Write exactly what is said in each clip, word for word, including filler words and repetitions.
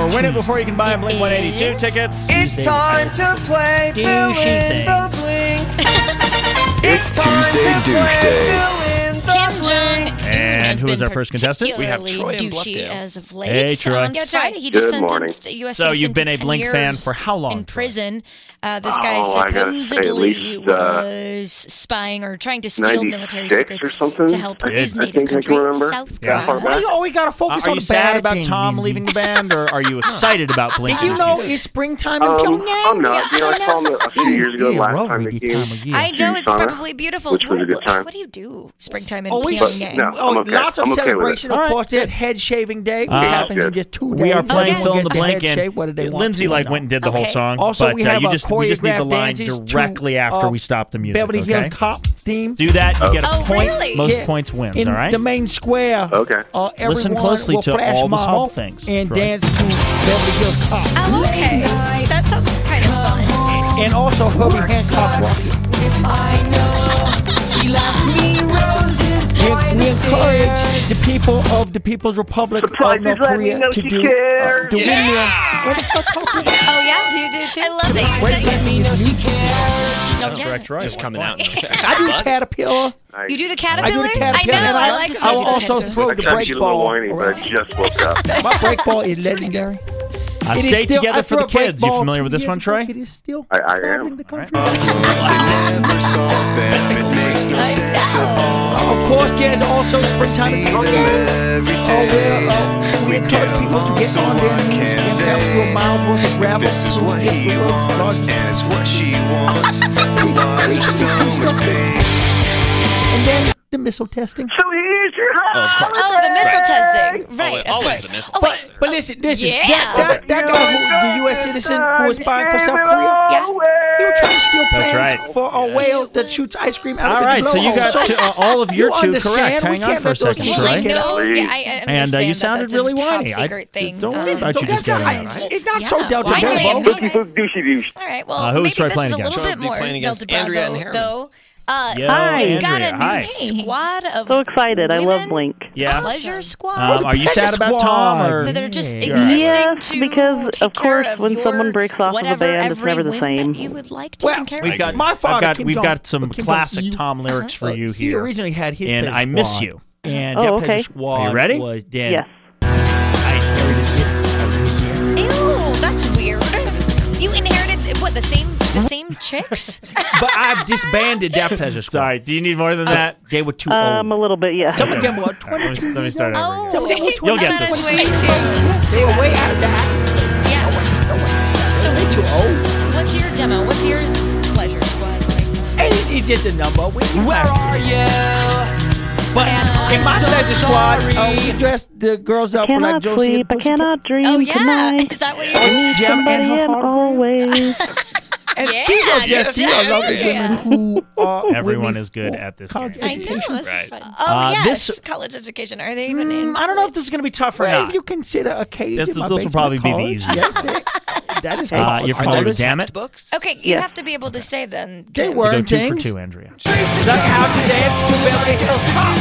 win it before you can buy a Blink one eighty-two tickets. It's time to play Fill in the Blink. It's Tuesday Douche Day. Kim Jong And who is our first contestant? We have Troy in Bluffdale. As of late. Hey, Troy. On Friday, he just Good morning. sentenced a U S So citizen you've been to a ten Blink fan years for how long, in Troy? prison. Uh, this guy Oh, I gotta say, at supposedly least, uh, was spying or trying to steal military ninety-six or secrets something? to help I- his I native think I can country, remember. South Yeah. Korea. Why you always gotta focus Uh, are on you the sad bad about things, Tom Mindy? leaving the band, or are you excited about Blink? Did you know it's springtime in Um, Pyongyang? I'm not. You know, I saw him a few years ago, Yeah, last roughly time the they came. time of year. I know it's Tucson, probably beautiful. which was a What, good time. what do you do springtime in Always, Pyongyang? no. oh, I'm okay. lots of I'm okay with it. celebration. All Of right, course, there's head shaving day, which Uh, happens in good. just two days. We are playing Okay. Fill in the Get the Blank, head and shaved. What do they want? Lindsay You like know. went and did the whole Okay. song. Also, but we uh, have you a just we just need the choreographed line dances directly to, after uh, we stop the music. Beverly okay? Hills Cop theme. Do that, you get a Oh, point. really? Most Yeah. points wins. In all right. the main square. Okay. Uh, everyone Listen closely will to flash all the mob small things, and Troy. dance to Beverly Hills Cop. Oh, okay. That sounds kind of fun. And also Herbie Hancock rock. And we encourage the people of the People's Republic of North Korea to do uh, the windmill. What the fuck happened? Oh, yeah? Do you do too? I love that. Wait, let me know she cares. That's correct, Troy. Just coming out. I do Caterpillar. You do the I caterpillar? do the Caterpillar. I know. and I, I, like to I do will the also caterpillar. throw I the tried to break get a little ball. whiny, but I just woke up. My break ball is legendary. Uh, It is stay still- together I for the threw a break kids. You ball familiar two with this years one, ago. Troy? It is still I- I am. traveling the country. Of course, there's also springtime in Pyongyang. Oh, where uh, we encourage people to get on their knees and step through miles worth of gravel. This is what he wants, and it's what she wants. Why is it so much pain? And then the missile testing. So here's your house. Oh, the missile testing. Right. Always, of always course. the missile Oh, wait. testing. But listen, listen. Yeah. That, that, that guy, who, the U S citizen who was spying for South Korea, Yeah. he was trying to steal That's plans right. for a whale that shoots ice cream out All of right, its so you blowhole. got So two, uh, all of your you two understand, correct. we Hang on can't for a let those second, people Well, I Troy. get know. Please. Yeah, I And understand uh, you that sounded that's really a top whiny. I, secret thing. don't worry Um, about you just getting I- out. It's not Yeah. so Delta I Bravo. am. Bookie book douchey douche. All right. Well, Uh, who maybe is Troy this playing is a against? little Troy bit will be more playing Delta against Andrea Bravo, and Harriman. though. Uh, Yo, Hi. You've got Andrea, a hi. squad of So excited. I love women? Blink. Yeah. Pleasure squad. Um, are you Pleasure sad about Squad. Tom? Or? that they're just Yeah. existing Yes, to because, take of course, care of when your someone breaks off of a whatever band, it's every never the whim same. that you would like to Well, take care We've of. got, My father, I've got, Kim we've Jong- got some Kim classic Jong-il, Tom lyrics for uh, you He here. originally had his And Pleasure I Miss Squad, You. And Oh, that okay. Pleasure Squad Are you ready? was then. Yes. Ew, that's weird. You inherited what the same the same chicks? But I've disbanded that Pleasure Squad. Sorry, do you need more than that? They were too Um, a old. little bit, yeah. Some of them were Let me, twenty-two let me start years over Oh, again. Some of them were You'll get that this. is way too. They were way out of that. Yeah. So Way too old. what's your demo? What's your pleasure squad like? Age is just a number. We, Where are you? But in my so Pleasure Squad, uh, sorry. we dressed the girls up like Cannot Josie sleep, and I Pussycat. cannot dream Oh yeah, tonight. is that what I you're? need Gem and somebody her in heart always. And Yeah, these are just yes, these are lovely yeah. women who are Everyone women is good for at this college game. I know. education. This Right. is fun. Oh Uh, yes, this- college education. Are they even in? Mm, I don't know if this is going to be tough or Well, not. if you consider a cage This- in my this will basement probably be the college, easiest. yes, they- that is Uh, college. you're Are familiar they- with Damn It? Textbooks? Okay, you Yes. have to be able to say then. They Kim. You go weren't two for things. two, Andrea. Like how to dance to Beverly Hills Cop.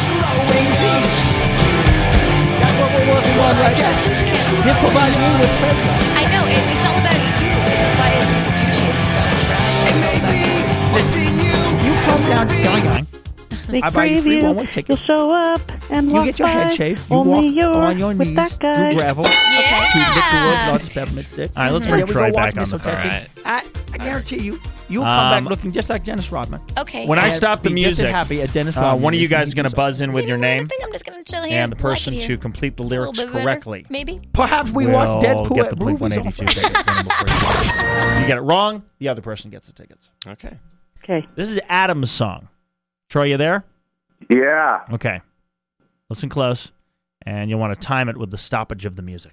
That's what we're working on right now. This provides me with pleasure. I know it, it's all about you. This is why it's douchey and stuff. Right? It's all about you. You come down to Pyongyang. Sneak I buy you free preview. one-way tickets. You'll show up and You walk get your head by. shaved. You Only walk you're on your with knees that through guy. gravel to the world's largest peppermint stick. All right, let's And bring then we Troy go watch back on missile the phone. testing. I, I guarantee you, you'll come Um, back looking just like Dennis Rodman. Okay. When I And stop the be just as music, happy as Dennis uh, Rodman one of you is when guys is he going to goes buzz in with You your know what? I name think I'm just gonna chill here. and the like it person here. to complete the It's a little lyrics bit better, correctly. Maybe. Perhaps we will watch Deadpool get at the Blink movies one on eighty-two Friday. tickets. Win them before you- If you get it wrong, the other person gets the tickets. Okay. Okay. This is Adam's song. Troy, you there? Yeah. Okay. Listen close, and you'll want to time it with the stoppage of the music.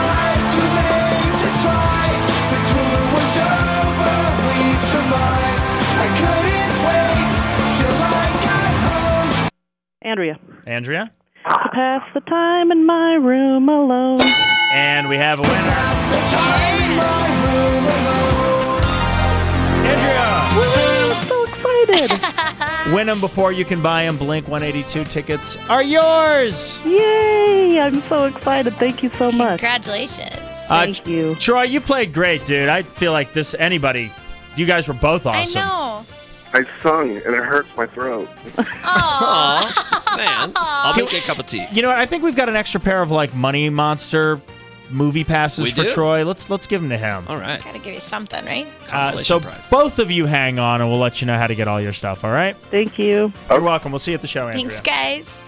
Andrea. Andrea? To pass the time in my room alone. And we have a winner. Andrea! Woo, I'm so excited. Win them before you can buy them. Blink one eighty-two tickets are yours. Yay. I'm so excited. Thank you so much. Congratulations. Thank you. Troy, you played great, dude. I feel like this, anybody, you guys were both awesome. I know. I sung, and it hurts my throat. Aw, man. I'll make you a cup of tea. You know what? I think we've got an extra pair of like Money Monster movie passes We for do? Troy. Let's let's give them to him. All right. Gotta give you something, right? Uh, Consolation so prize. both of you hang on, and we'll let you know how to get all your stuff. All right? Thank you. You're welcome. We'll see you at the show, Andrea. Thanks, guys.